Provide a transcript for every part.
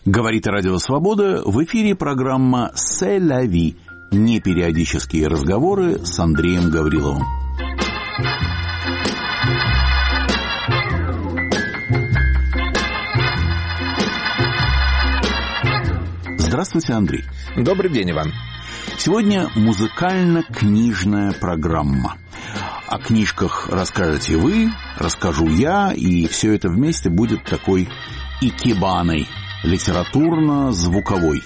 Говорит Радио Свобода, в эфире программа «C'est la vie». Непериодические разговоры с Андреем Гавриловым. Здравствуйте, Андрей. Добрый день, Иван. Сегодня музыкально-книжная программа. О книжках расскажете вы, расскажу я, и все это вместе будет такой икебаной, литературно-звуковой.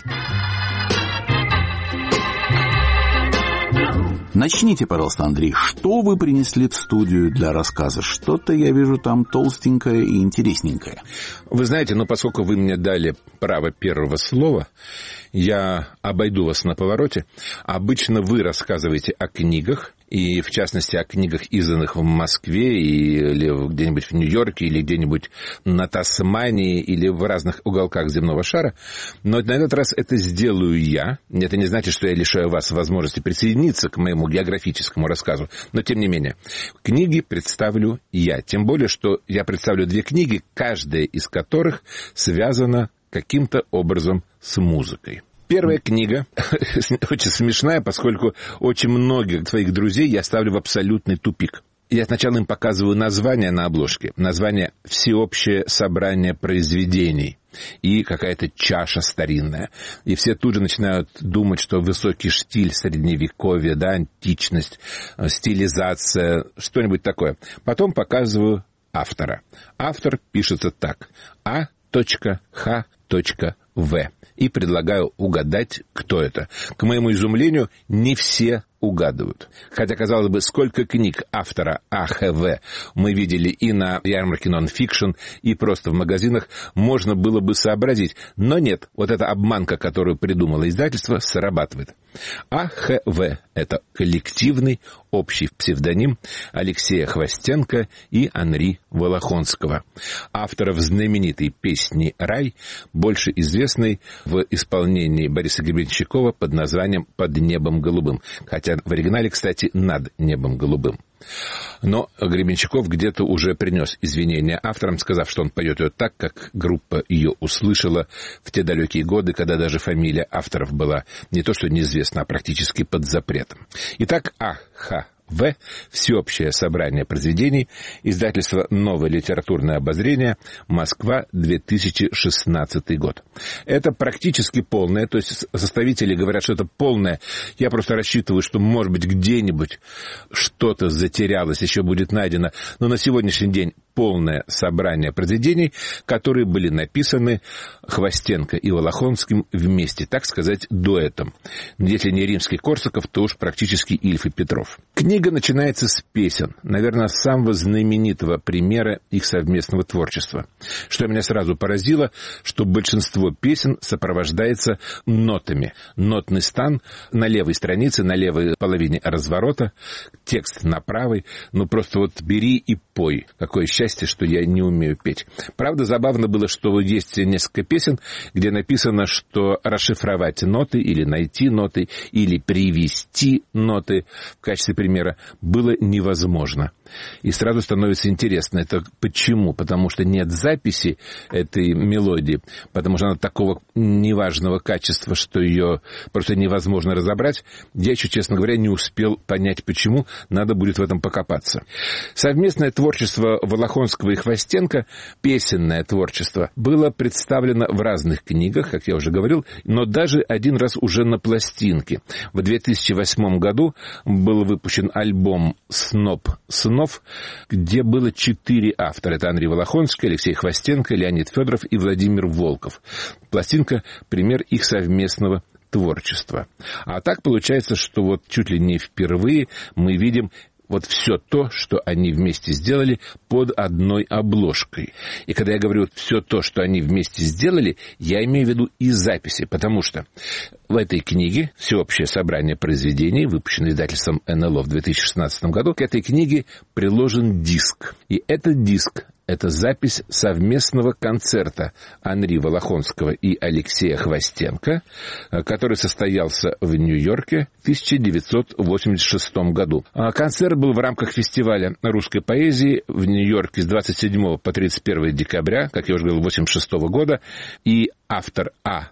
Начните, пожалуйста, Андрей. Что вы принесли в студию для рассказа? Что-то, я вижу, там толстенькое и интересненькое. Вы знаете, поскольку вы мне дали право первого слова, я обойду вас на повороте. Обычно вы рассказываете о книгах, и, в частности, о книгах, изданных в Москве, или где-нибудь в Нью-Йорке, или где-нибудь на Тасмании, или в разных уголках земного шара. Но на этот раз это сделаю я. Это не значит, что я лишаю вас возможности присоединиться к моему географическому рассказу. Но, тем не менее, книги представлю я. Тем более, что я представлю две книги, каждая из которых связана каким-то образом с музыкой. Первая книга очень смешная, поскольку очень многих своих друзей я ставлю в абсолютный тупик. Я сначала им показываю название на обложке. Название «Всеобщее собрание произведений» и какая-то чаша старинная. И все тут же начинают думать, что высокий штиль средневековья, античность, стилизация, что-нибудь такое. Потом показываю автора. Автор пишется так: А.Х.В. И предлагаю угадать, кто это. К моему изумлению, не все угадывают. Хотя, казалось бы, сколько книг автора А.Х.В. мы видели и на ярмарке нон-фикшн, и просто в магазинах, можно было бы сообразить. Но нет, вот эта обманка, которую придумало издательство, срабатывает. А.Х.В. — это коллективный общий псевдоним Алексея Хвостенко и Анри Волохонского, авторов знаменитой песни «Рай», больше известной в исполнении Бориса Гребенщикова под названием «Под небом голубым», хотя в оригинале, кстати, «Над небом голубым». Но Гребенщиков где-то уже принес извинения авторам, сказав, что он поет ее так, как группа ее услышала в те далекие годы, когда даже фамилия авторов была не то что неизвестна, а практически под запретом. Итак, А.Х.В. Всеобщее собрание произведений, издательство «Новое литературное обозрение», Москва, 2016 год. Это практически полное, то есть составители говорят, что это полное. Я просто рассчитываю, что, может быть, где-нибудь что-то затерялось, еще будет найдено. Но на сегодняшний день полное собрание произведений, которые были написаны Хвостенко и Волохонским вместе, так сказать, дуэтом. Если не Римский-Корсаков, то уж практически Ильф и Петров. Книга начинается с песен, наверное, самого знаменитого примера их совместного творчества. Что меня сразу поразило, что большинство песен сопровождается нотами. Нотный стан на левой странице, на левой половине разворота, текст на правой. Просто вот бери и пой. Какое счастье, что я не умею петь. Правда, забавно было, что есть несколько песен, где написано, что расшифровать ноты или найти ноты, или привести ноты в качестве примера было невозможно. И сразу становится интересно, это почему? Потому что нет записи этой мелодии, потому что она такого неважного качества, что ее просто невозможно разобрать. Я еще, честно говоря, не успел понять, почему. Надо будет в этом покопаться. Совместное творчество Волохонского и Хвостенко, песенное творчество, было представлено в разных книгах, как я уже говорил, но даже один раз уже на пластинке. В 2008 году был выпущен альбом «Сноп снов», где было 4 автора. Это Андрей Волохонский, Алексей Хвостенко, Леонид Федоров и Владимир Волков. Пластинка — пример их совместного творчества. А так получается, что вот чуть ли не впервые мы видим вот все то, что они вместе сделали под одной обложкой. И когда я говорю все то, что они вместе сделали, я имею в виду и записи, потому что в этой книге «Всеобщее собрание произведений», выпущенное издательством НЛО в 2016 году, к этой книге приложен диск. И этот диск Это запись совместного концерта Анри Волохонского и Алексея Хвостенко, который состоялся в Нью-Йорке в 1986 году. Концерт был в рамках фестиваля русской поэзии в Нью-Йорке с 27 по 31 декабря, как я уже говорил, 1986 года, и автор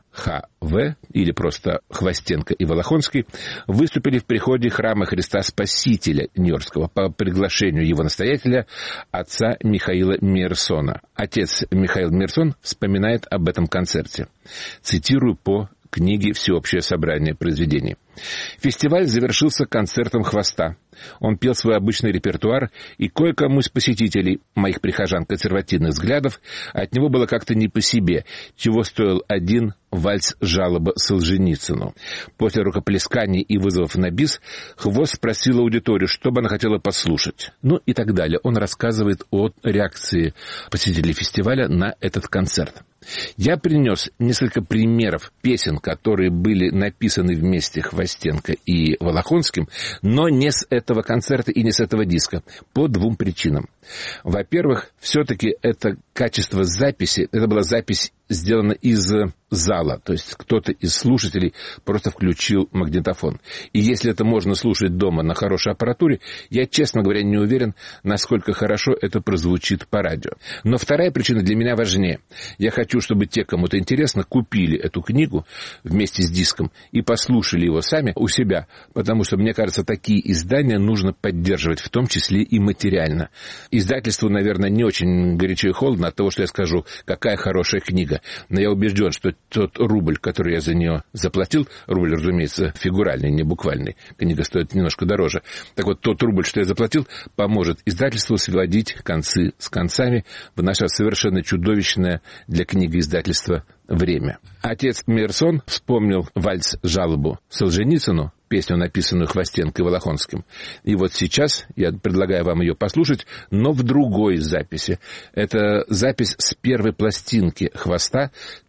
А.Х.В. или просто Хвостенко и Волохонский выступили в приходе храма Христа Спасителя Нью-Йоркского по приглашению его настоятеля, отца Михаила Мейерсона. Отец Михаил Мейерсон вспоминает об этом концерте. Цитирую по книге «Всеобщее собрание произведений». Фестиваль завершился концертом Хвоста. Он пел свой обычный репертуар, и кое-кому из посетителей, моих прихожан консервативных взглядов, от него было как-то не по себе, чего стоил один вальс-жалоба Солженицыну. После рукоплесканий и вызовов на бис Хвост спросил аудиторию, что бы она хотела послушать. Ну и так далее. Он рассказывает о реакции посетителей фестиваля на этот концерт. Я принес несколько примеров песен, которые были написаны вместе Хвостенко и Волохонским, но не с этого концерта и не с этого диска, по двум причинам. Во-первых, все-таки это качество записи, это была запись сделана из зала, то есть кто-то из слушателей просто включил магнитофон. И если это можно слушать дома на хорошей аппаратуре, я, честно говоря, не уверен, насколько хорошо это прозвучит по радио. Но вторая причина для меня важнее. Я хочу, чтобы те, кому это интересно, купили эту книгу вместе с диском и послушали его сами у себя, потому что, мне кажется, такие издания нужно поддерживать, в том числе и материально. Издательству, наверное, не очень горячо и холодно от того, что я скажу, какая хорошая книга. Но я убежден, что тот рубль, который я за нее заплатил, рубль, разумеется, фигуральный, не буквальный, книга стоит немножко дороже. Так вот, тот рубль, что я заплатил, поможет издательству сводить концы с концами в наше совершенно чудовищное для книги издательства время. Отец Мейерсон вспомнил вальс-жалобу Солженицыну, песню, написанную Хвостенко и Волохонским. И вот сейчас я предлагаю вам ее послушать, но в другой записи. Это запись с первой пластинки Хвоста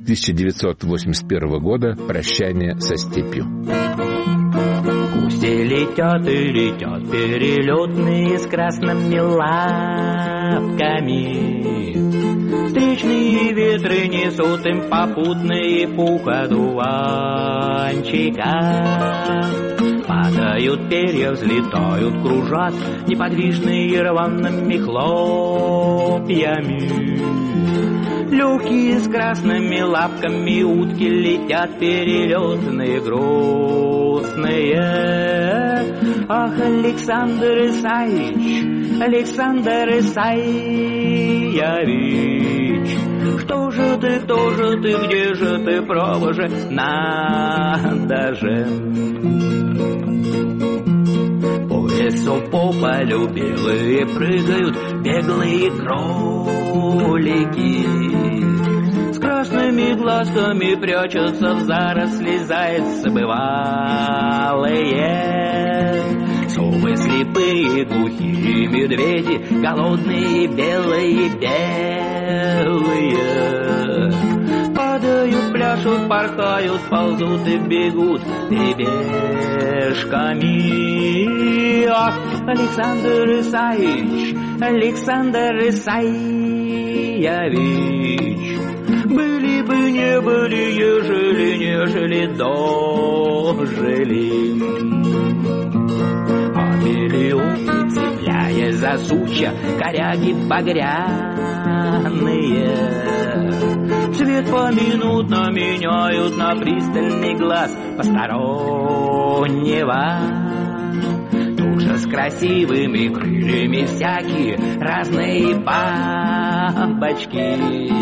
1981 года «Прощание со степью». Пусть и летят перелетные с красными лапками. Встречные ветры несут им попутные пух одуванчика. Падают перья, взлетают, кружат неподвижные рваными хлопьями. Легкие с красными лапками утки летят перелетные, грустные. Ах, Александр Исаевич, Александр Исаевич, кто же ты, где же ты, право же, надо же. По лесу, по полю белые прыгают беглые кролики. С красными глазками прячутся в заросли зайцы бывалые. Совы слепые, глухие медведи, голодные, белые. Падают, пляшут, порхают, ползут и бегут перебежками. Ах, Александр Исаевич, Александр Исаевич, были бы, не были, ежели дожили. А миллионы, цепляясь за сучья, коряги багряные, цвет поминутно меняют на пристальный глаз постороннего. Тут же с красивыми крыльями всякие разные бабочки.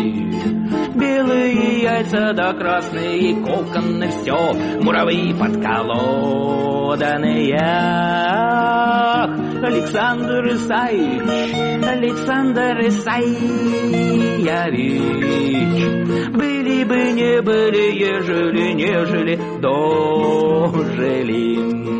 Белые яйца да красные коконы, все муравьи подколоданные. Ах, Александр Исаевич, Александр Исаевич, были бы, не были, ежели дожили.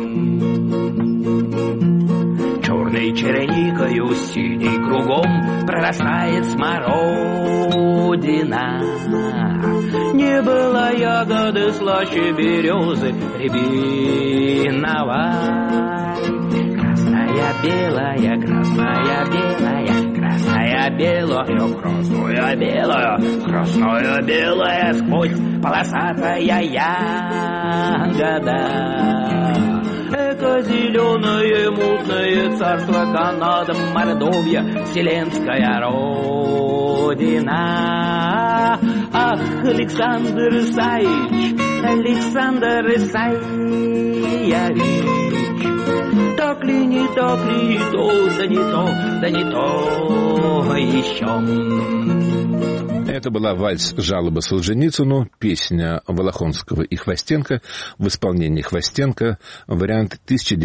Черной черникою синей кругом прорастает смородина. Не было ягоды слаще березы рябиновой. Красная, белая, красная, белая, красная, белое, красное белое, красное белое сквозь полосатая ягода. Эко зеленое мутное царство Канада, Мордовия, вселенская родина. Ах, Александр Исаевич, Александр Исаевич, так ли, не так ли, не то, да не то, да не то еще. Это была вальс-жалоба Солженицыну, песня Волохонского и Хвостенко в исполнении Хвостенко, вариант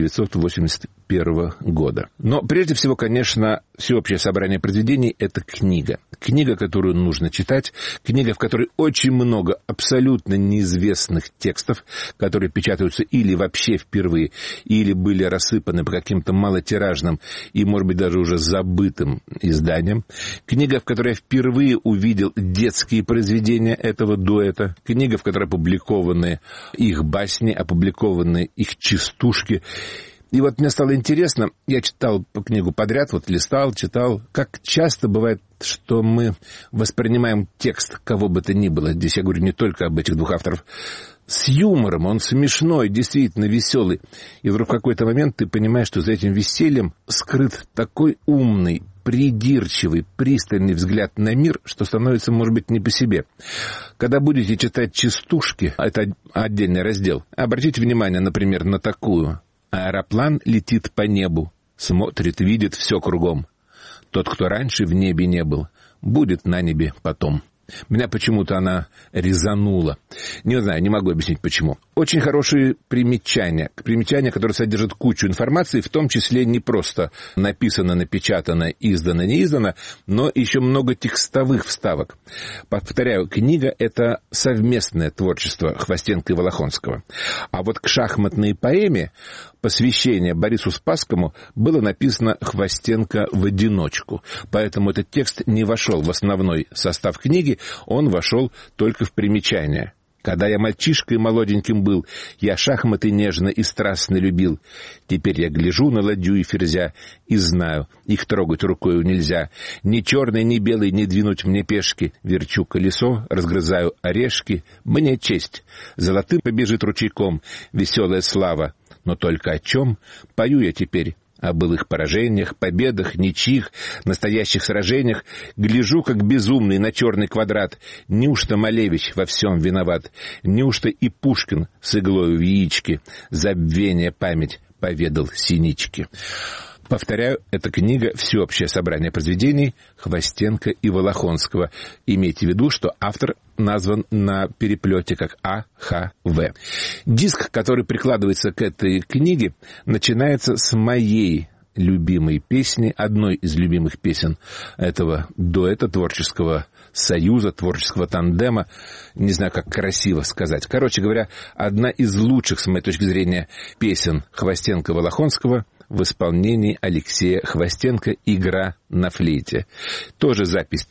1981 года. Но прежде всего, конечно, всеобщее собрание произведений – это книга. Книга, которую нужно читать, книга, в которой очень много абсолютно неизвестных текстов, которые печатаются или вообще впервые, или были рассыпаны по каким-то малотиражным и, может быть, даже уже забытым изданиям. Книга, в которой я впервые увидел детские произведения этого дуэта. Книга, в которой опубликованы их басни, опубликованы их частушки. И вот мне стало интересно, я читал книгу подряд, вот листал, читал, как часто бывает, что мы воспринимаем текст кого бы то ни было, здесь я говорю не только об этих двух авторах, с юмором, он смешной, действительно веселый. И вдруг в какой-то момент ты понимаешь, что за этим весельем скрыт такой умный, придирчивый, пристальный взгляд на мир, что становится, может быть, не по себе. Когда будете читать частушки, это отдельный раздел, обратите внимание, например, на такую. Аэроплан летит по небу, смотрит, видит все кругом. Тот, кто раньше в небе не был, будет на небе потом. Меня почему-то она резанула. Не знаю, не могу объяснить, почему. Очень хорошие примечания. Примечания, которые содержат кучу информации, в том числе не просто написано, напечатано, издано, не издано, но еще много текстовых вставок. Повторяю, книга — это совместное творчество Хвостенко и Волохонского. А вот к шахматной поэме посвящение Борису Спасскому было написано Хвостенко в одиночку. Поэтому этот текст не вошел в основной состав книги, он вошел только в примечания. Когда я мальчишкой молоденьким был, я шахматы нежно и страстно любил. Теперь я гляжу на ладью и ферзя и знаю, их трогать рукою нельзя. Ни черный, ни белый не двинуть мне пешки. Верчу колесо, разгрызаю орешки. Мне честь. Золотым побежит ручейком веселая слава. Но только о чем пою я теперь? О былых поражениях, победах, ничьих, настоящих сражениях. Гляжу, как безумный, на черный квадрат. Неужто Малевич во всем виноват? Неужто и Пушкин с иглою в яичке забвение память поведал синичке? Повторяю, эта книга «Всеобщее собрание произведений» Хвостенко и Волохонского. Имейте в виду, что автор назван на переплете как А.Х.В. Диск, который прикладывается к этой книге, начинается с моей любимой песни, одной из любимых песен этого дуэта, творческого союза, творческого тандема. Не знаю, как красиво сказать. Короче говоря, одна из лучших, с моей точки зрения, песен Хвостенко-Волохонского в исполнении Алексея Хвостенко «Игра на флейте». Тоже запись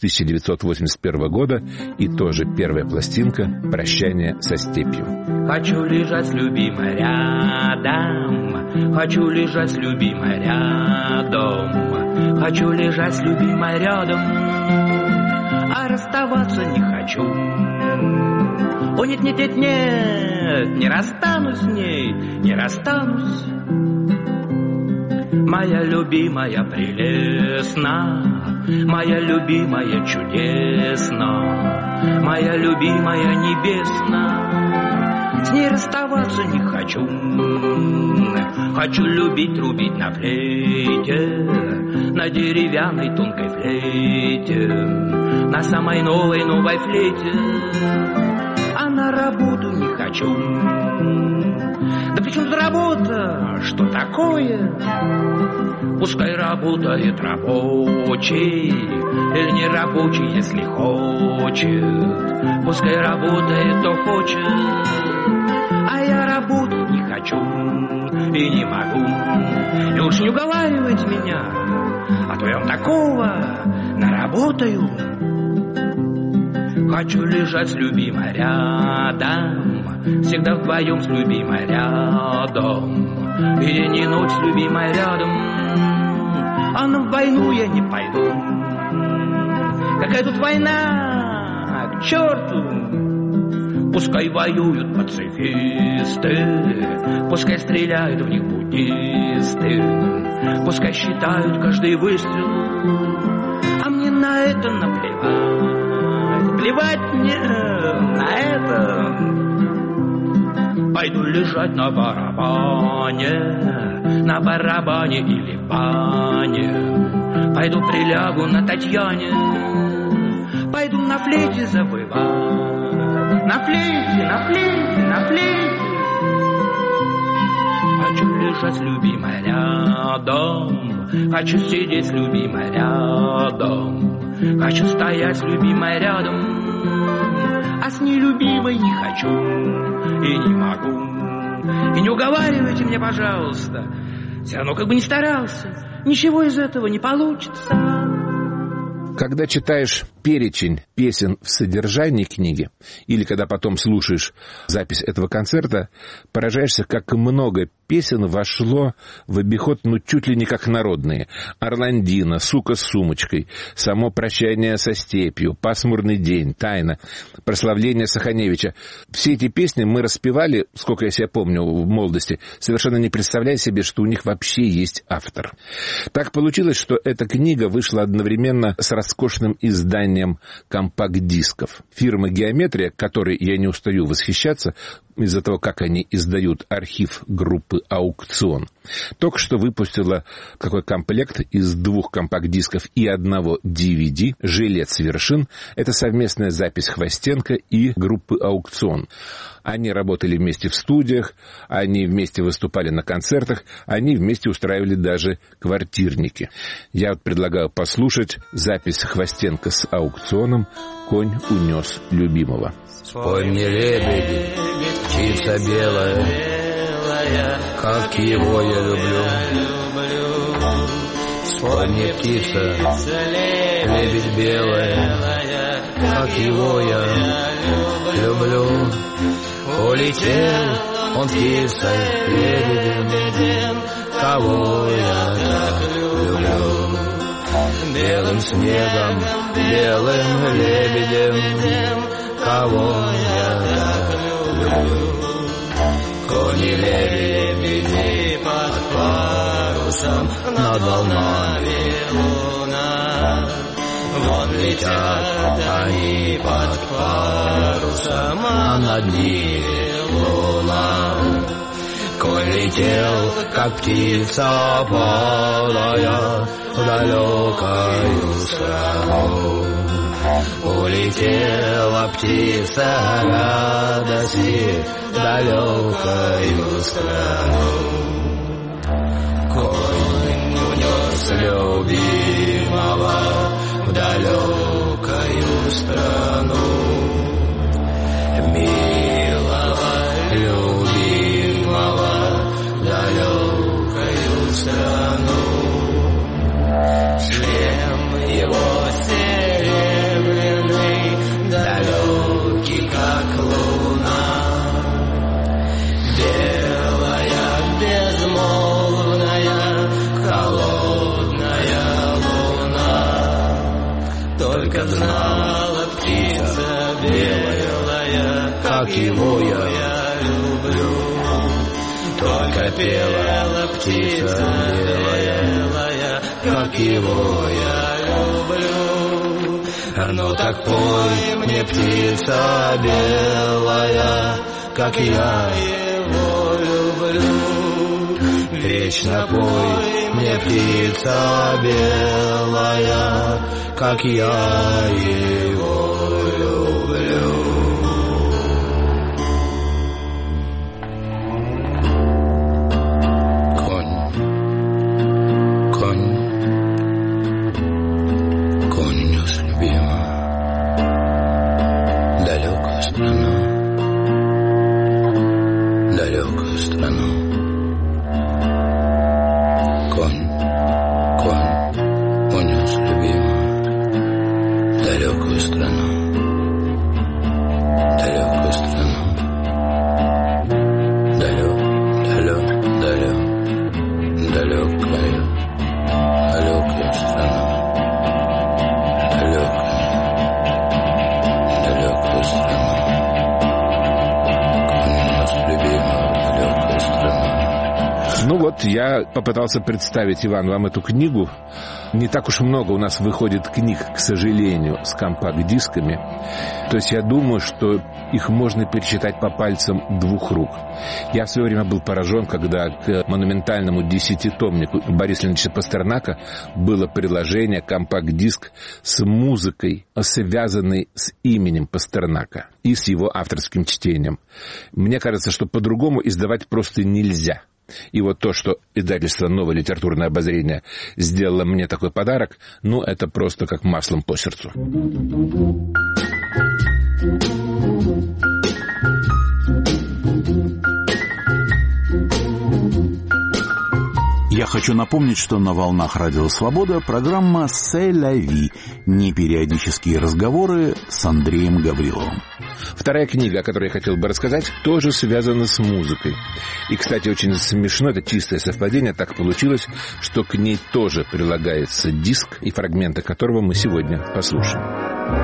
1981 года и тоже первая пластинка «Прощание со степью». Хочу лежать с любимой рядом, хочу лежать с любимой рядом, хочу лежать с любимой рядом, а расставаться не хочу. О, нет, нет, нет, нет, не расстанусь с ней, не расстанусь. Моя любимая прелестна, моя любимая чудесна, моя любимая небесна. С ней расставаться не хочу. Хочу любить, трубить на флейте, на деревянной тонкой флейте, на самой новой флейте. А на работу не хочу. Да при чем тут работа? Что такое? Пускай работает рабочий, или не рабочий, если хочет. Пускай работает, кто хочет. А я работать не хочу и не могу. И уж не уговаривать меня, а то я вам такого наработаю. Хочу лежать с любимой рядом, всегда вдвоем с любимой рядом, и день и ночь с любимой рядом, а на войну я не пойду. Какая тут война? К черту! Пускай воюют пацифисты, пускай стреляют в них буддисты, пускай считают каждый выстрел, а мне на это наплевать. Плевать мне на это. Пойду лежать на барабане или бане. Пойду прилягу на Татьяне, пойду на флейте завывать. На флейте, на флейте, на флейте. Хочу лежать с любимой рядом, хочу сидеть с любимой рядом, хочу стоять с любимой рядом, а с нелюбимой не хочу и не могу. И не уговаривайте меня, пожалуйста, все равно как бы не старался, ничего из этого не получится. Когда читаешь перечень песен в содержании книги, или когда потом слушаешь запись этого концерта, поражаешься, как много песен вошло в обиход, чуть ли не как народные. «Орландина», «Сука с сумочкой», «Само прощание со степью», «Пасмурный день», «Тайна», «Прославление Саханевича». Все эти песни мы распевали, сколько я себя помню в молодости, совершенно не представляя себе, что у них вообще есть автор. Так получилось, что эта книга вышла одновременно с роскошным изданием компакт-дисков. Фирма «Геометрия», которой я не устаю восхищаться из-за того, как они издают архив группы «Аукцион», только что выпустила какой комплект из 2 компакт-дисков и 1 DVD «Жилец вершин». Это совместная запись Хвостенко и группы «Аукцион». Они работали вместе в студиях, они вместе выступали на концертах, они вместе устраивали даже квартирники. Я предлагаю послушать запись Хвостенко с «Аукционом» «Конь унес любимого». Спой мне, лебеди, птица белая, как его я люблю. Спой мне, птица, лебедь белая, как его я люблю. Улетел он птицей, лебедем, кого я так люблю. Белым снегом, белым лебедем, кого я так люблю. Кони-лебеди под парусом, над волнами луна. Вон летят они под парусом, а над ними луна. Конь летел, как птица полая, в далекую страну. Улетела птица радости в далекую страну. Конь унес любимого в далекую страну. Милого, любимого в далекую страну. Шлем его серебряный, далекий, как луна. Белая, безмолвная, холодная луна. Только знала птица белая, как его я люблю. Только пела птица белая, как его я люблю. Ну так пой мне, птица белая, как я его люблю. Вечно пой мне, птица белая, как я его люблю. Ну вот, я попытался представить, Иван, вам эту книгу. Не так уж много у нас выходит книг, к сожалению, с компакт-дисками. То есть я думаю, что их можно пересчитать по пальцам двух рук. Я в свое время был поражен, когда к монументальному 10-томнику Бориса Леонидовича Пастернака было приложение, компакт-диск с музыкой, связанной с именем Пастернака и с его авторским чтением. Мне кажется, что по-другому издавать просто нельзя. И вот то, что издательство «Новое литературное обозрение» сделало мне такой подарок, ну, это просто как маслом по сердцу. Я хочу напомнить, что на волнах Радио Свобода программа «C'est la vie» — непериодические разговоры с Андреем Гавриловым. Вторая книга, о которой я хотел бы рассказать, тоже связана с музыкой. И, кстати, очень смешно, это чистое совпадение, так получилось, что к ней тоже прилагается диск, и фрагменты которого мы сегодня послушаем.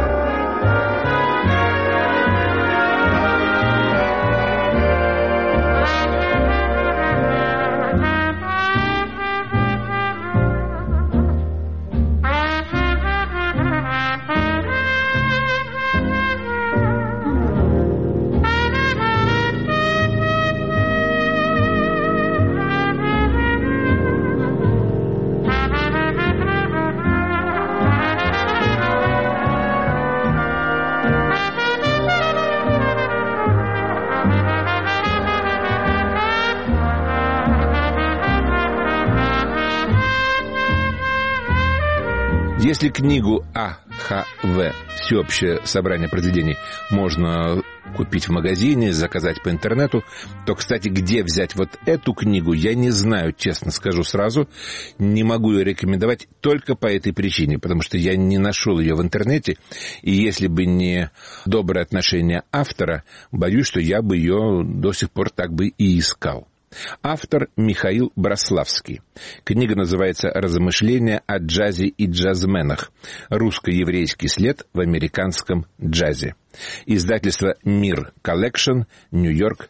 Если книгу АХВ «Всеобщее собрание произведений» можно купить в магазине, заказать по интернету, то, кстати, где взять вот эту книгу, я не знаю, честно скажу сразу. Не могу ее рекомендовать только по этой причине, потому что я не нашел ее в интернете, и если бы не доброе отношение автора, боюсь, что я бы ее до сих пор так бы и искал. Автор Михаил Браславский. Книга называется «Размышления о джазе и джазменах. Русско-еврейский след в американском джазе». Издательство «Мир Коллекшн», Нью-Йорк,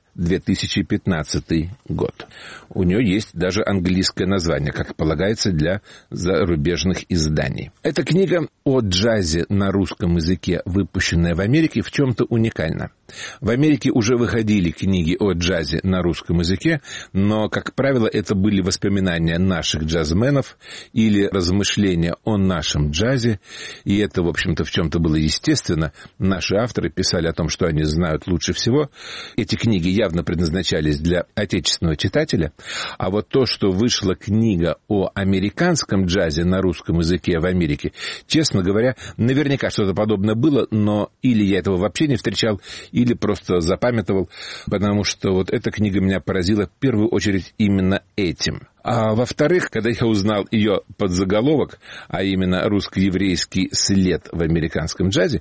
2015 год. У нее есть даже английское название, как полагается для зарубежных изданий. Эта книга о джазе на русском языке, выпущенная в Америке, в чем-то уникальна. В Америке уже выходили книги о джазе на русском языке, но, как правило, это были воспоминания наших джазменов или размышления о нашем джазе, и это, в общем-то, в чем-то было естественно. Наши авторы писали о том, что они знают лучше всего. Эти книги явно предназначались для отечественного читателя, а вот то, что вышла книга о американском джазе на русском языке в Америке, честно говоря, наверняка что-то подобное было, но или я этого вообще не встречал, или просто запамятовал, потому что вот эта книга меня поразила в первую очередь именно этим. А во-вторых, когда я узнал ее подзаголовок, а именно «Русско-еврейский след в американском джазе»,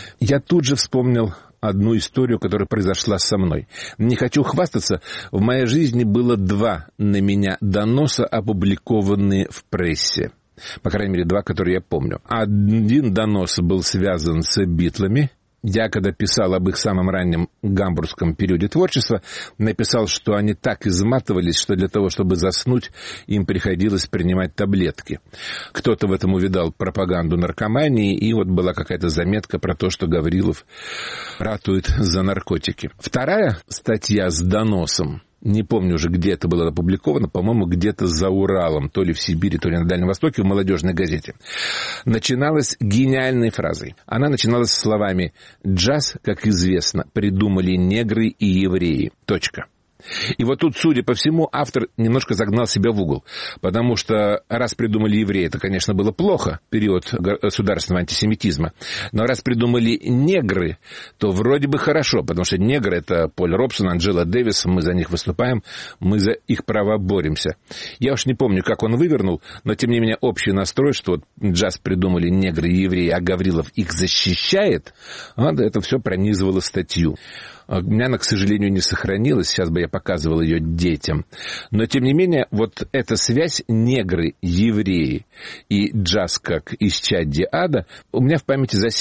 я тут же вспомнил одну историю, которая произошла со мной. Не хочу хвастаться, в моей жизни было 2 на меня доноса, опубликованные в прессе. По крайней мере, 2, которые я помню. Один донос был связан с Битлами. Я, когда писал об их самом раннем гамбургском периоде творчества, написал, что они так изматывались, что для того, чтобы заснуть, им приходилось принимать таблетки. Кто-то в этом увидал пропаганду наркомании, и вот была какая-то заметка про то, что Гаврилов ратует за наркотики. Вторая статья с доносом, не помню уже, где это было опубликовано, по-моему, где-то за Уралом, то ли в Сибири, то ли на Дальнем Востоке, в молодежной газете. Начиналась гениальной фразой. Она начиналась словами «Джаз, как известно, придумали негры и евреи. Точка». И вот тут, судя по всему, автор немножко загнал себя в угол, потому что раз придумали евреи, это, конечно, было плохо, период государственного антисемитизма, но раз придумали негры, то вроде бы хорошо, потому что негры — это Поль Робсон, Анджела Дэвис, мы за них выступаем, мы за их права боремся. Я уж не помню, как он вывернул, но, тем не менее, общий настрой, что вот джаз придумали негры и евреи, а Гаврилов их защищает, это все пронизывало статью. У меня она, к сожалению, не сохранилась, сейчас бы я показывал ее детям. Но, тем не менее, вот эта связь негры, евреи и джаз как исчадье ада у меня в памяти засела.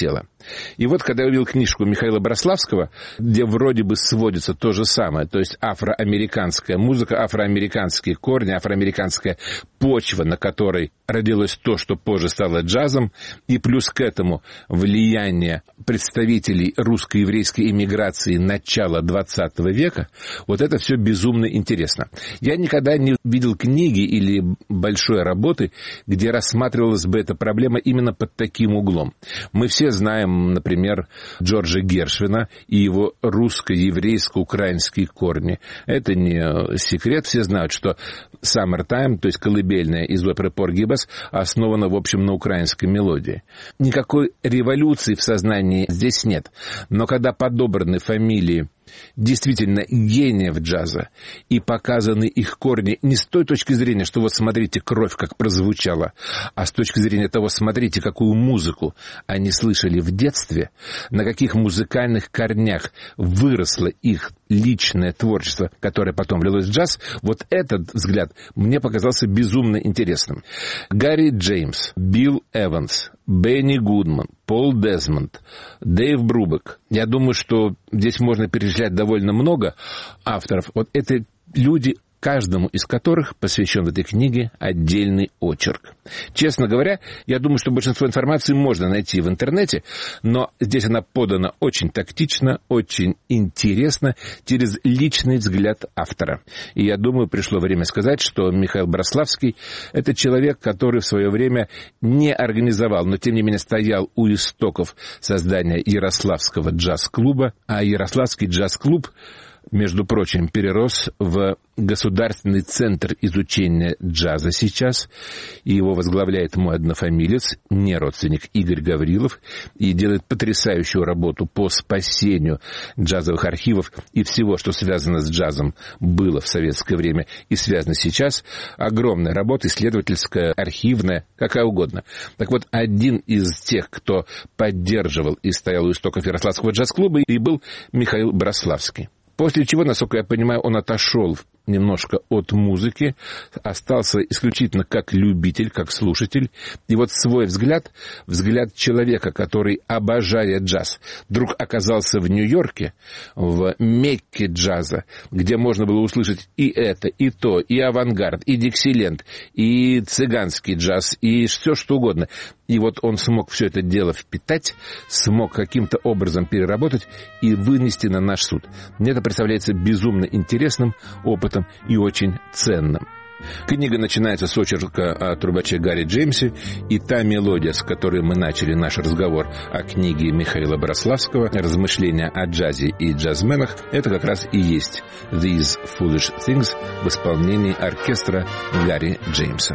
И вот, когда я увидел книжку Михаила Браславского, где вроде бы сводится то же самое, то есть афроамериканская музыка, афроамериканские корни, афроамериканская почва, на которой родилось то, что позже стало джазом, и плюс к этому влияние представителей русско-еврейской эмиграции начала XX века, вот это все безумно интересно. Я никогда не видел книги или большой работы, где рассматривалась бы эта проблема именно под таким углом. Мы все знаем, например, Джорджа Гершвина и его русско-еврейско-украинские корни. Это не секрет, все знают, что «Summertime», то есть колыбельная из оперы «Порги и Бесс», основана, в общем, на украинской мелодии. Никакой революции в сознании здесь нет. Но когда подобраны фамилии действительно гениев джаза и показаны их корни не с той точки зрения, что вот смотрите, кровь как прозвучала, а с точки зрения того, смотрите, какую музыку они слышали в детстве, на каких музыкальных корнях выросло их личное творчество, которое потом влилось в джаз, вот этот взгляд мне показался безумно интересным. Гарри Джеймс, Билл Эванс, Бенни Гудман, Пол Дезмонд, Дэйв Брубек. Я думаю, что здесь можно перечислять довольно много авторов. Вот это люди, каждому из которых посвящен в этой книге отдельный очерк. Честно говоря, я думаю, что большинство информации можно найти в интернете, но здесь она подана очень тактично, очень интересно, через личный взгляд автора. И я думаю, пришло время сказать, что Михаил Браславский – это человек, который в свое время не организовал, но тем не менее стоял у истоков создания Ярославского джаз-клуба, а Ярославский джаз-клуб, между прочим, перерос в Государственный центр изучения джаза сейчас, и его возглавляет мой однофамилец, не родственник, Игорь Гаврилов, и делает потрясающую работу по спасению джазовых архивов и всего, что связано с джазом, было в советское время и связано сейчас. Огромная работа, исследовательская, архивная, какая угодно. Так вот, один из тех, кто поддерживал и стоял у истоков Ярославского джаз-клуба, и был Михаил Браславский. После чего, насколько я понимаю, он отошел немножко от музыки, остался исключительно как любитель, как слушатель. И вот свой взгляд человека, который обожает джаз, вдруг оказался в Нью-Йорке, в Мекке джаза, где можно было услышать и это, и то, и авангард, и диксиленд, и цыганский джаз, и все что угодно. И вот он смог все это дело впитать, смог каким-то образом переработать и вынести на наш суд. Мне это представляется безумно интересным опытом и очень ценным. Книга начинается с очерка о трубаче Гарри Джеймсе, и та мелодия, с которой мы начали наш разговор о книге Михаила Браславского «Размышления о джазе и джазменах», это как раз и есть «These Foolish Things» в исполнении оркестра Гарри Джеймса.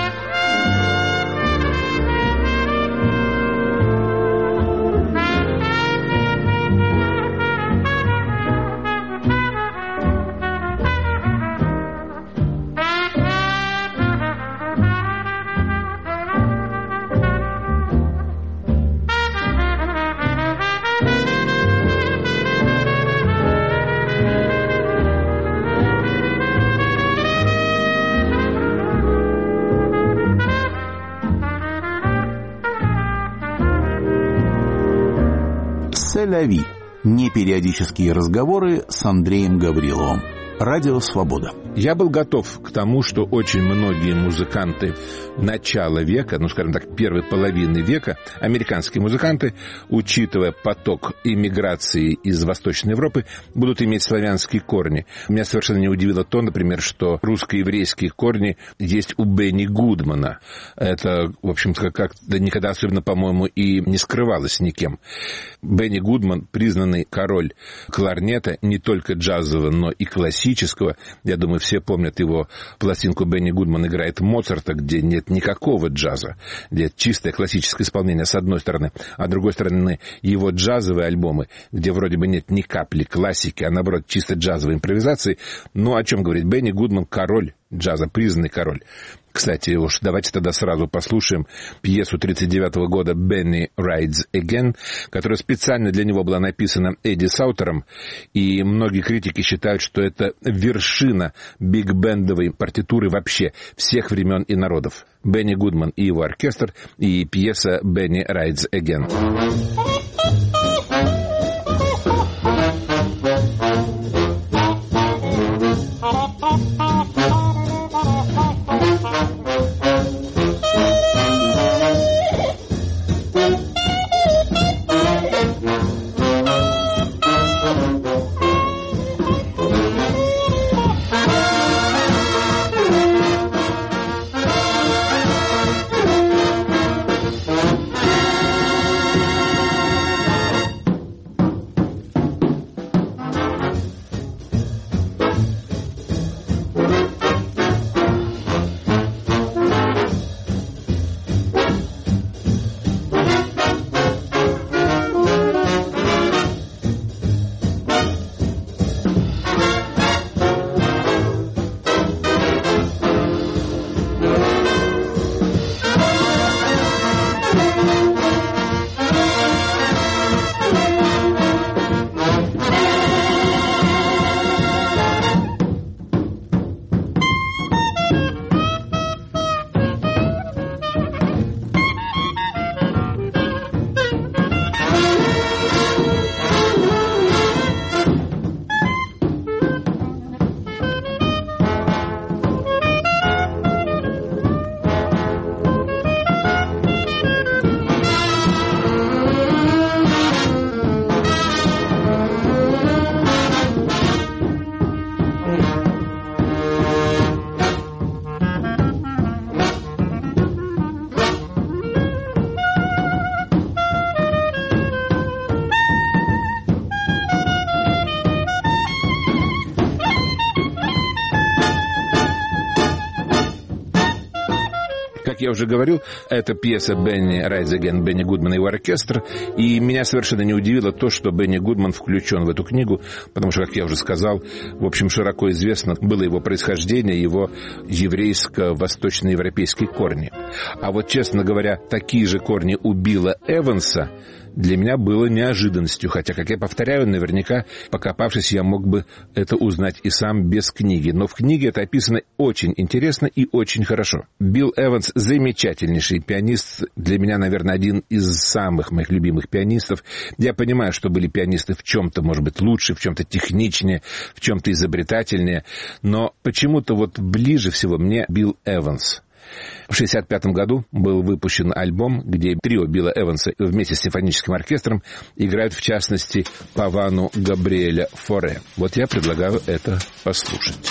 «Сель-ля-ви» – непериодические разговоры с Андреем Гавриловым. Радио «Свобода». Я был готов к тому, что очень многие музыканты начала века, скажем так, первой половины века, американские музыканты, учитывая поток иммиграции из Восточной Европы, будут иметь славянские корни. Меня совершенно не удивило то, например, что русско-еврейские корни есть у Бенни Гудмана. Это, в общем-то, как-то никогда особенно, по-моему, и не скрывалось никем. Бенни Гудман, признанный король кларнета, не только джазового, но и классического. Я думаю, все помнят его пластинку «Бенни Гудман играет Моцарта», где нет никакого джаза, где чистое классическое исполнение с одной стороны, а с другой стороны его джазовые альбомы, где вроде бы нет ни капли классики, а наоборот чисто джазовой импровизации. Ну, о чем говорить? Бенни Гудман — король джаза, признанный король. Кстати, уж давайте тогда сразу послушаем пьесу 1939 года «Benny Rides Again», которая специально для него была написана Эдди Саутером, и многие критики считают, что это вершина биг-бендовой партитуры вообще всех времен и народов. Бенни Гудман и его оркестр, и пьеса «Benny Rides Again». я уже говорил, это пьеса Бенни Райзеген, Бенни Гудман и его оркестр, и меня совершенно не удивило то, что Бенни Гудман включен в эту книгу, потому что, как я уже сказал, в общем, широко известно было его происхождение, его еврейско-восточноевропейские корни. А вот, честно говоря, такие же корни у Билла Эванса для меня было неожиданностью, хотя, как я повторяю, наверняка, покопавшись, я мог бы это узнать и сам без книги. Но в книге это описано очень интересно и очень хорошо. Билл Эванс — замечательнейший пианист, для меня, наверное, один из самых моих любимых пианистов. Я понимаю, что были пианисты в чем-то, может быть, лучше, в чем-то техничнее, в чем-то изобретательнее, но почему-то вот ближе всего мне Билл Эванс. В 1965 году был выпущен альбом, где трио Билла Эванса вместе с симфоническим оркестром играют, в частности, Павану Габриэля Форе. Вот я предлагаю это послушать.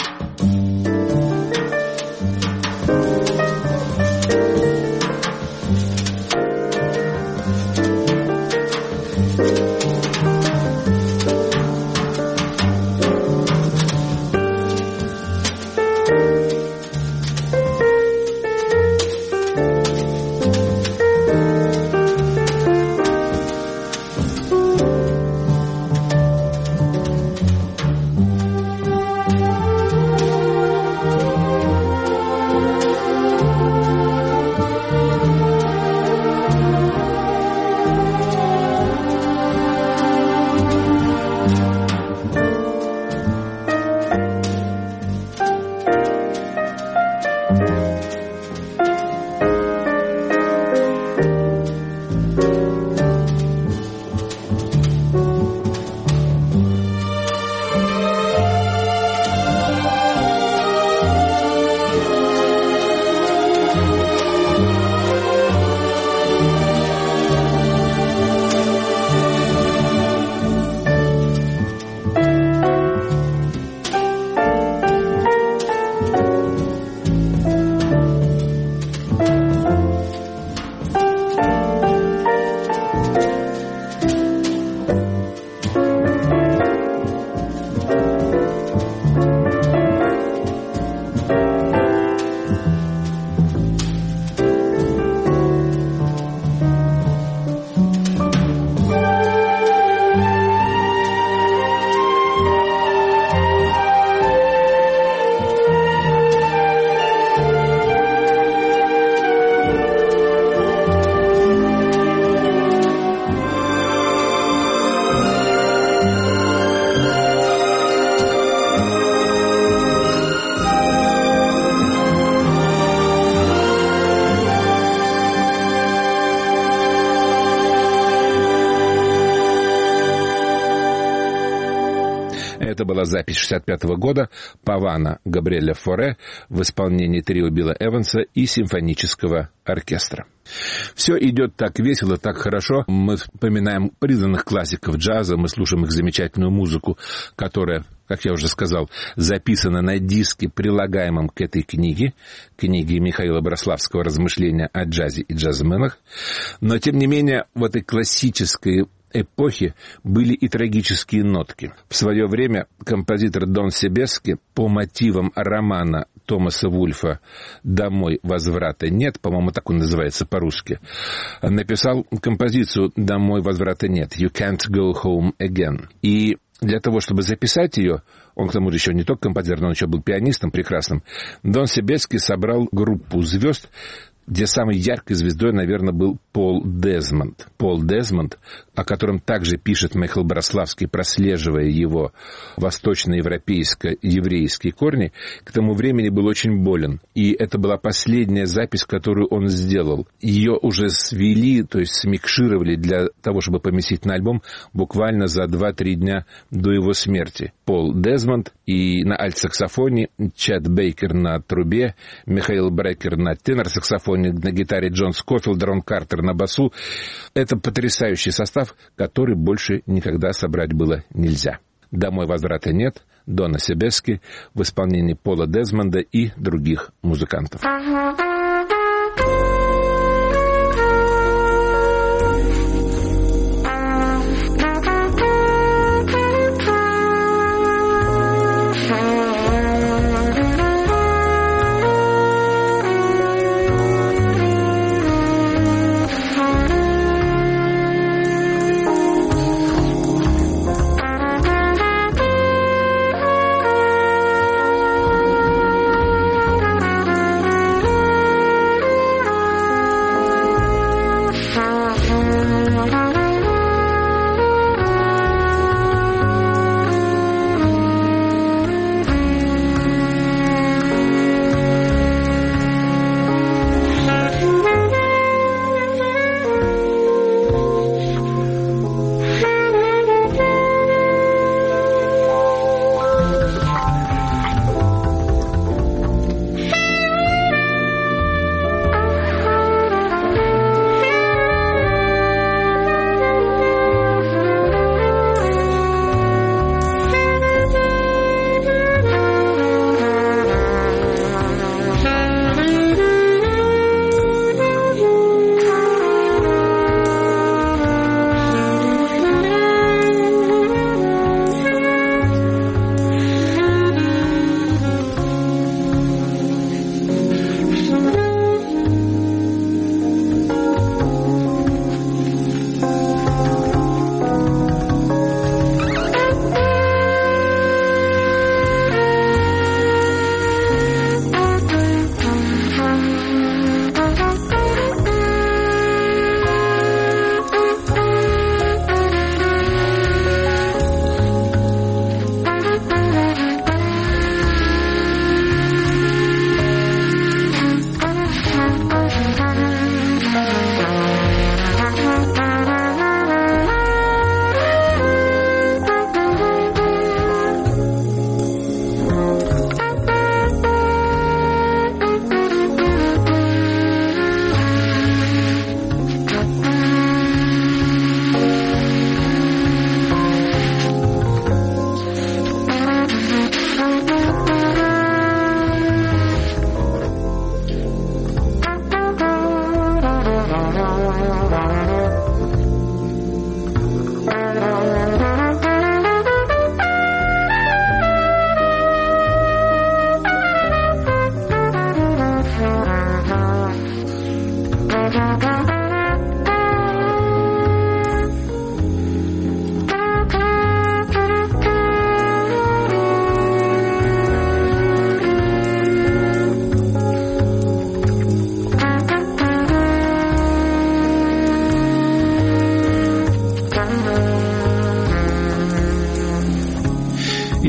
Это была запись 1965 года Павана Габриэля Форе в исполнении трио Билла Эванса и симфонического оркестра. Все идет так весело, так хорошо. Мы вспоминаем признанных классиков джаза, мы слушаем их замечательную музыку, которая, как я уже сказал, записана на диске, прилагаемом к этой книге Михаила Браславского «Размышления о джазе и джазменах». Но, тем не менее, в этой классической эпохи были и трагические нотки. В свое время композитор Дон Себески по мотивам романа Томаса Вульфа «Домой возврата нет», по-моему, так он называется по-русски, написал композицию «Домой возврата нет», «You can't go home again». И для того, чтобы записать ее, он, к тому же, еще не только композитор, но он еще был пианистом прекрасным, Дон Себески собрал группу звезд, где самой яркой звездой, наверное, был Пол Дезмонд. Пол Дезмонд, о котором также пишет Михаил Браславский, прослеживая его восточноевропейско-еврейские корни, к тому времени был очень болен. И это была последняя запись, которую он сделал. Ее уже свели, то есть смикшировали для того, чтобы поместить на альбом буквально за 2-3 дня до его смерти. Пол Дезмонд и на альт-саксофоне, Чет Бейкер на трубе, Михаил Брекер на тенор-саксофоне, на гитаре Джон Скофилд, Рон Картер на басу. Это потрясающий состав, который больше никогда собрать было нельзя. «Домой возврата нет», Дона Себески в исполнении Пола Дезмонда и других музыкантов.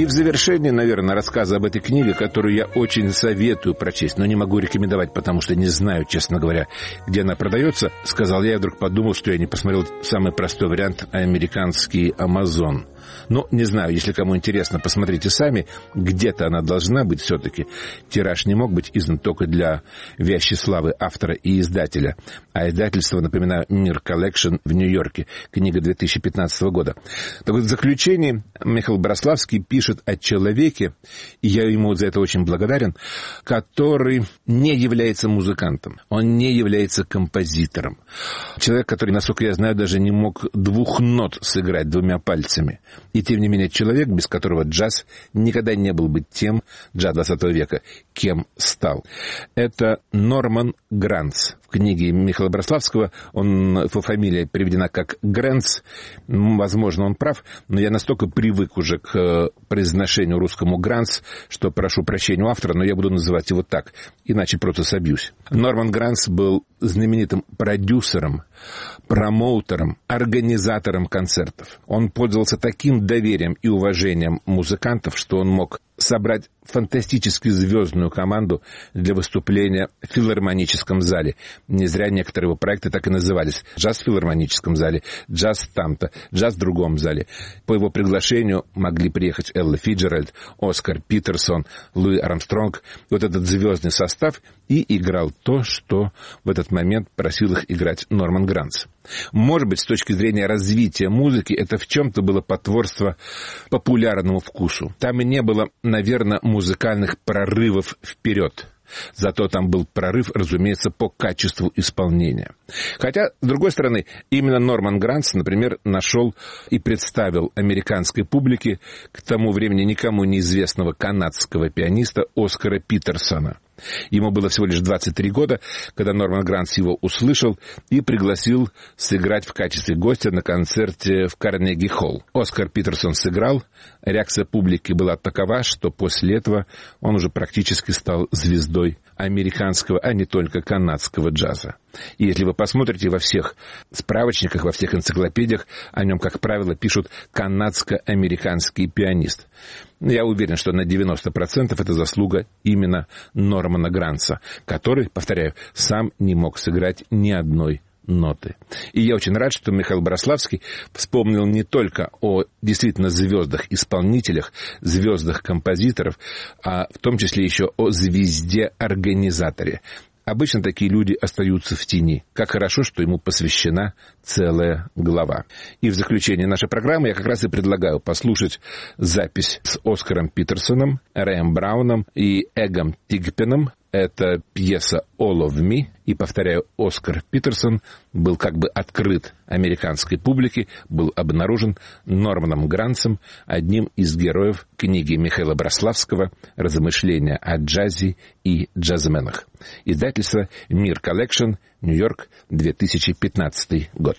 И в завершение, наверное, рассказа об этой книге, которую я очень советую прочесть, но не могу рекомендовать, потому что не знаю, честно говоря, где она продается, сказал я, и вдруг подумал, что я не посмотрел самый простой вариант — американский Amazon. Но не знаю, если кому интересно, посмотрите сами, где-то она должна быть все-таки. Тираж не мог быть издан только для вящей славы автора и издателя. А издательство, напоминаю, Mir Collection в Нью-Йорке. Книга 2015 года. Так вот, в заключении Михаил Браславский пишет о человеке, и я ему за это очень благодарен, который не является музыкантом. Он не является композитором. Человек, который, насколько я знаю, даже не мог 2 нот сыграть 2 пальцами. И тем не менее человек, без которого джаз никогда не был бы тем, джаз 20 века, кем стал. Это Норман Грантс. В книге Михаила Браславского его фамилия переведена как Грэнц. Возможно, он прав, но я настолько привык уже к произношению русскому Грантс, что прошу прощения у автора, но я буду называть его так, иначе просто собьюсь. Норман Грантс был знаменитым продюсером, промоутером, организатором концертов. Он пользовался таким доверием и уважением музыкантов, что он мог собрать фантастически звездную команду для выступления в филармоническом зале. Не зря некоторые его проекты так и назывались. Джаз в филармоническом зале, джаз там-то, джаз в другом зале. По его приглашению могли приехать Элла Фиджеральд, Оскар Питерсон, Луи Армстронг. Вот этот звездный состав и играл то, что в этот момент просил их играть Норман Грантс. Может быть, с точки зрения развития музыки, это в чем-то было потворство популярному вкусу. Там и не было, наверное, музыкальных прорывов вперед. Зато там был прорыв, разумеется, по качеству исполнения. Хотя, с другой стороны, именно Норман Грантс, например, нашел и представил американской публике к тому времени никому неизвестного канадского пианиста Оскара Питерсона. Ему было всего лишь 23 года, когда Норман Грантс его услышал и пригласил сыграть в качестве гостя на концерте в Карнеги-холл. Оскар Питерсон сыграл, реакция публики была такова, что после этого он уже практически стал звездой американского, а не только канадского джаза. И если вы посмотрите во всех справочниках, во всех энциклопедиях, о нем, как правило, пишут «канадско-американский пианист». Я уверен, что на 90% это заслуга именно Нормана Грантса, который, повторяю, сам не мог сыграть ни одной ноты. И я очень рад, что Михаил Браславский вспомнил не только о действительно звездах-исполнителях, звездах-композиторов, а в том числе еще о звезде-организаторе. Обычно такие люди остаются в тени. Как хорошо, что ему посвящена целая глава. И в заключение нашей программы я как раз и предлагаю послушать запись с Оскаром Питерсоном, Рэем Брауном и Эгом Тигпеном. Это пьеса «All of Me». И, повторяю, Оскар Питерсон был как бы открыт американской публике, был обнаружен Норманом Грантсом, одним из героев книги Михаила Браславского «Размышления о джазе и джазменах». Издательство Mir Collection, Нью-Йорк, 2015 год.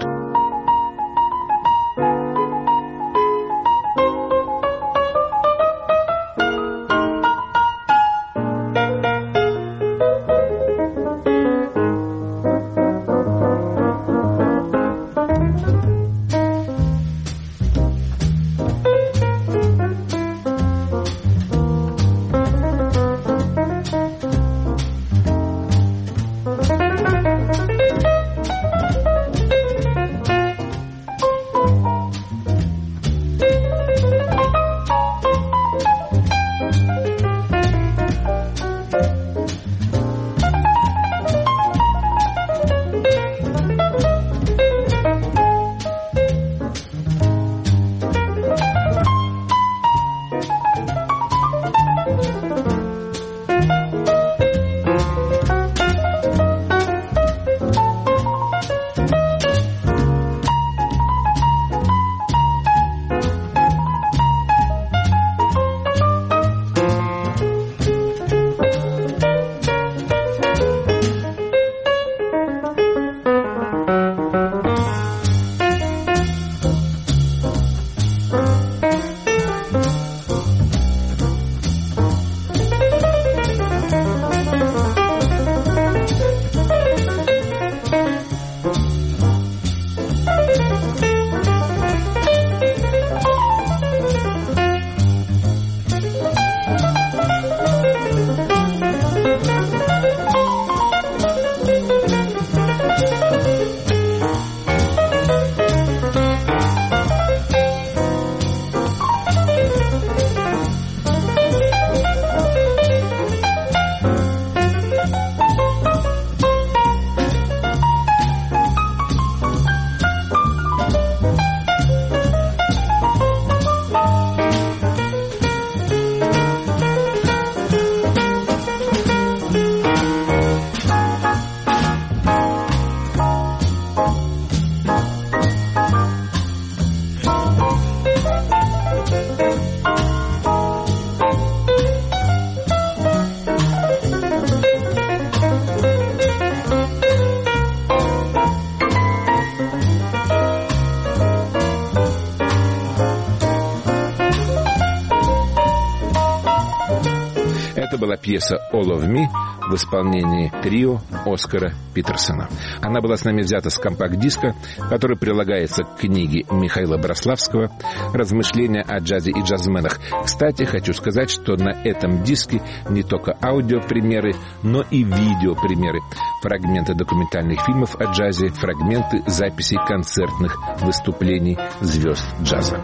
Это была пьеса «All of Me» в исполнении трио Оскара Питерсона. Она была с нами взята с компакт-диска, который прилагается к книге Михаила Браславского «Размышления о джазе и джазменах». Кстати, хочу сказать, что на этом диске не только аудиопримеры, но и видеопримеры, фрагменты документальных фильмов о джазе, фрагменты записей концертных выступлений звезд джаза.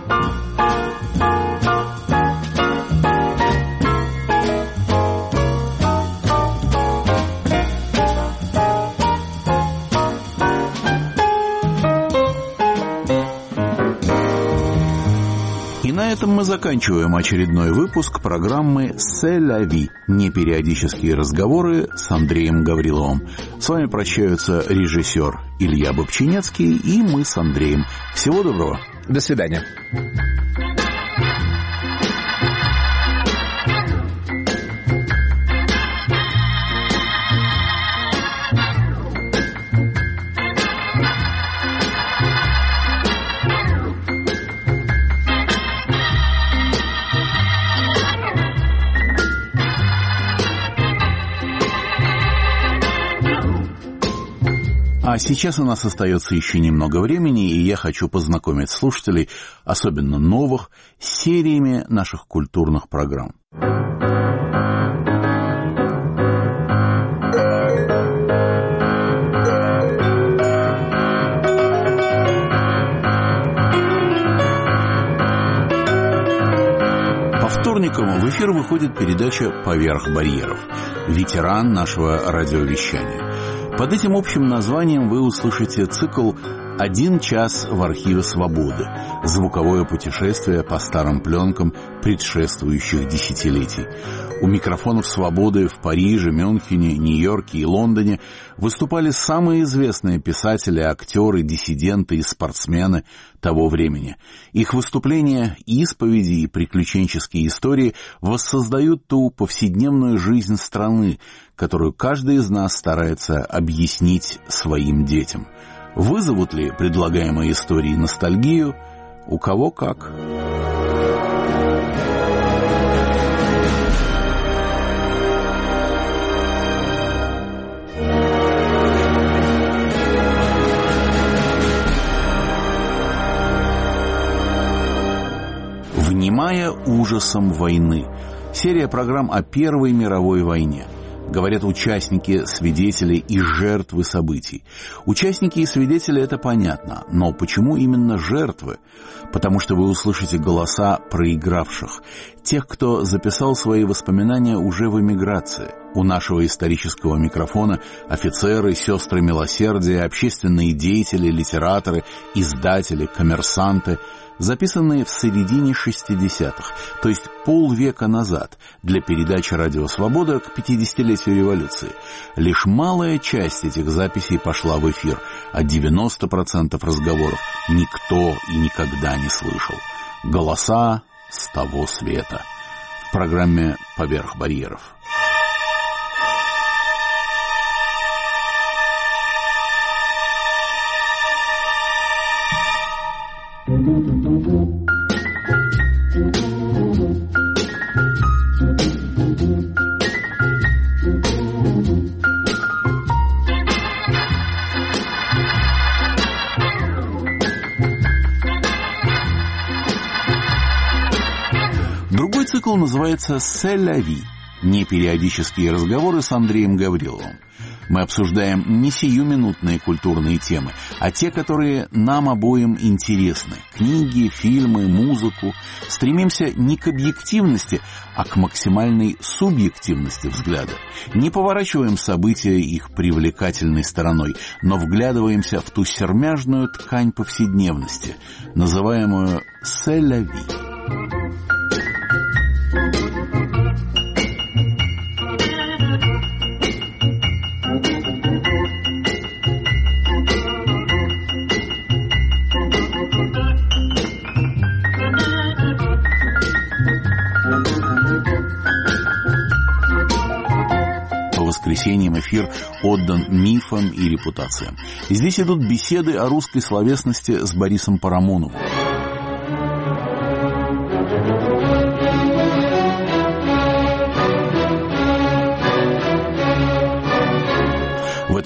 И на этом мы заканчиваем очередной выпуск программы «C'est la vie» – непериодические разговоры с Андреем Гавриловым. С вами прощаются режиссер Илья Бобчинецкий и мы с Андреем. Всего доброго. До свидания. А сейчас у нас остается еще немного времени, и я хочу познакомить слушателей, особенно новых, с сериями наших культурных программ. По вторникам в эфир выходит передача «Поверх барьеров». Ветеран нашего радиовещания. Под этим общим названием вы услышите цикл «1 час в архиве свободы». Звуковое путешествие по старым пленкам предшествующих десятилетий. У микрофонов «Свободы» в Париже, Мюнхене, Нью-Йорке и Лондоне выступали самые известные писатели, актеры, диссиденты и спортсмены того времени. Их выступления, исповеди и приключенческие истории воссоздают ту повседневную жизнь страны, которую каждый из нас старается объяснить своим детям. Вызовут ли предлагаемые истории ностальгию? У кого как. «Внимая ужасом войны» — серия программ о Первой мировой войне. Говорят участники, свидетели и жертвы событий. Участники и свидетели — это понятно, но почему именно жертвы? Потому что вы услышите голоса проигравших, тех, кто записал свои воспоминания уже в эмиграции. У нашего исторического микрофона офицеры, сестры милосердия, общественные деятели, литераторы, издатели, коммерсанты, записанные в середине 60-х, то есть полвека назад, для передачи «Радио Свобода» к 50-летию революции. Лишь малая часть этих записей пошла в эфир, а 90% разговоров никто и никогда не слышал. Голоса с того света. В программе «Поверх барьеров». Другой цикл называется «C'est la vie» – непериодические разговоры с Андреем Гавриловым. Мы обсуждаем не сиюминутные культурные темы, а те, которые нам обоим интересны. Книги, фильмы, музыку. Стремимся не к объективности, а к максимальной субъективности взгляда. Не поворачиваем события их привлекательной стороной, но вглядываемся в ту сермяжную ткань повседневности, называемую «C'est la vie». По воскресеньям эфир отдан мифам и репутациям. Здесь идут беседы о русской словесности с Борисом Парамоновым.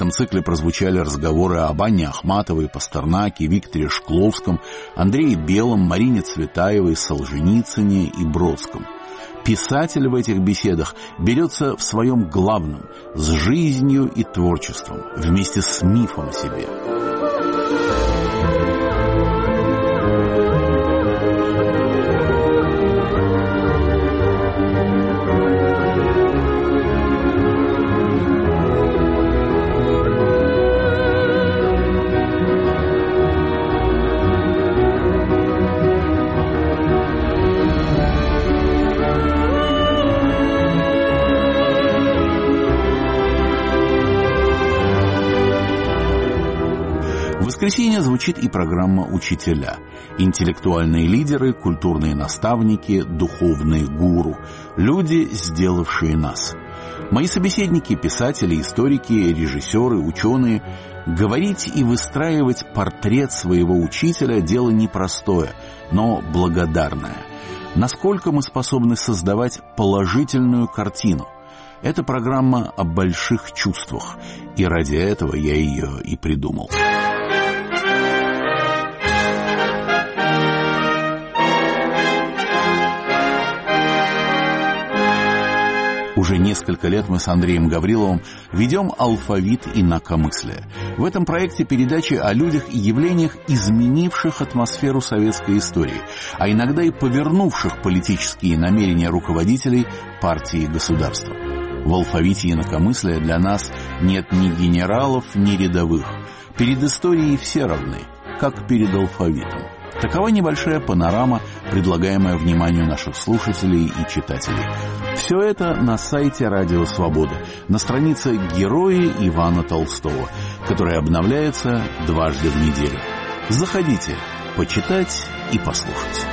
этом цикле прозвучали разговоры об Анне Ахматовой, Пастернаке, Викторе Шкловском, Андрее Белом, Марине Цветаевой, Солженицыне и Бродском. Писатель в этих беседах берется в своем главном – с жизнью и творчеством, вместе с мифом о себе. В воскресенье звучит и программа «Учителя». Интеллектуальные лидеры, культурные наставники, духовные гуру. Люди, сделавшие нас. Мои собеседники – писатели, историки, режиссеры, ученые. Говорить и выстраивать портрет своего учителя – дело непростое, но благодарное. Насколько мы способны создавать положительную картину? Это программа о больших чувствах, и ради этого я ее и придумал. Уже несколько лет мы с Андреем Гавриловым ведем «Алфавит инакомыслия». В этом проекте передачи о людях и явлениях, изменивших атмосферу советской истории, а иногда и повернувших политические намерения руководителей партии и государства. В «Алфавите инакомыслия» для нас нет ни генералов, ни рядовых. Перед историей все равны, как перед алфавитом. Такова небольшая панорама, предлагаемая вниманию наших слушателей и читателей. Все это на сайте «Радио Свобода», на странице «Герои Ивана Толстого», которая обновляется дважды в неделю. Заходите, почитать и послушать.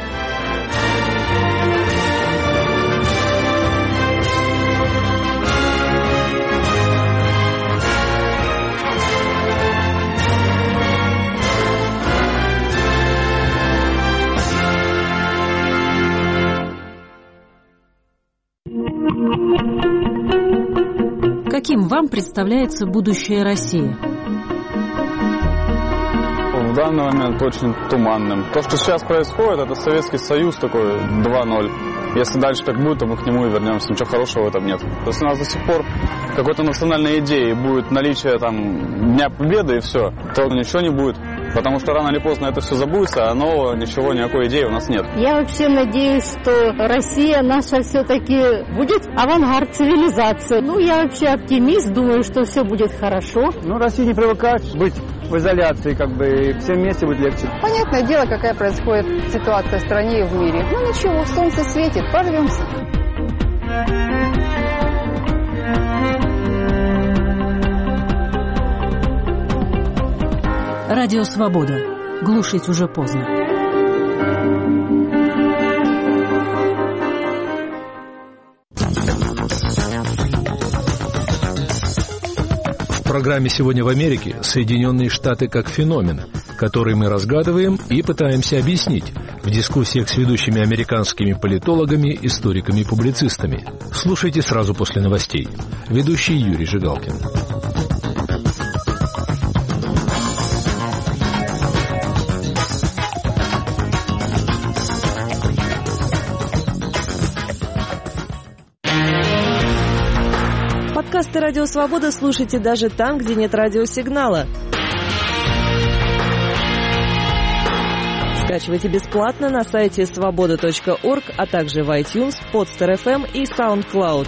Каким вам представляется будущее России? В данный момент очень туманным. То, что сейчас происходит, это Советский Союз такой 2.0. Если дальше так будет, то мы к нему и вернемся. Ничего хорошего в этом нет. Если у нас до сих пор какой-то национальной идеи будет наличие там Дня Победы и все, то ничего не будет. Потому что рано или поздно это все забудется, а нового ничего, никакой идеи у нас нет. Я вообще надеюсь, что Россия наша все-таки будет авангард цивилизации. Я вообще оптимист, думаю, что все будет хорошо. Россия не привыкает быть в изоляции, и всем вместе будет легче. Понятное дело, какая происходит ситуация в стране и в мире. Ничего, солнце светит, прорвемся. Радио Свобода. Глушить уже поздно. В программе «Сегодня в Америке» Соединенные Штаты как феномен, который мы разгадываем и пытаемся объяснить в дискуссиях с ведущими американскими политологами, историками и публицистами. Слушайте сразу после новостей. Ведущий Юрий Жигалкин. Подкасты «Радио Свобода» слушайте даже там, где нет радиосигнала. Скачивайте бесплатно на сайте svoboda.org, а также в iTunes, Podster FM и SoundCloud.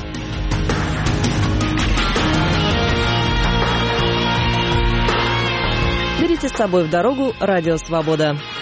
Берите с собой в дорогу «Радио Свобода».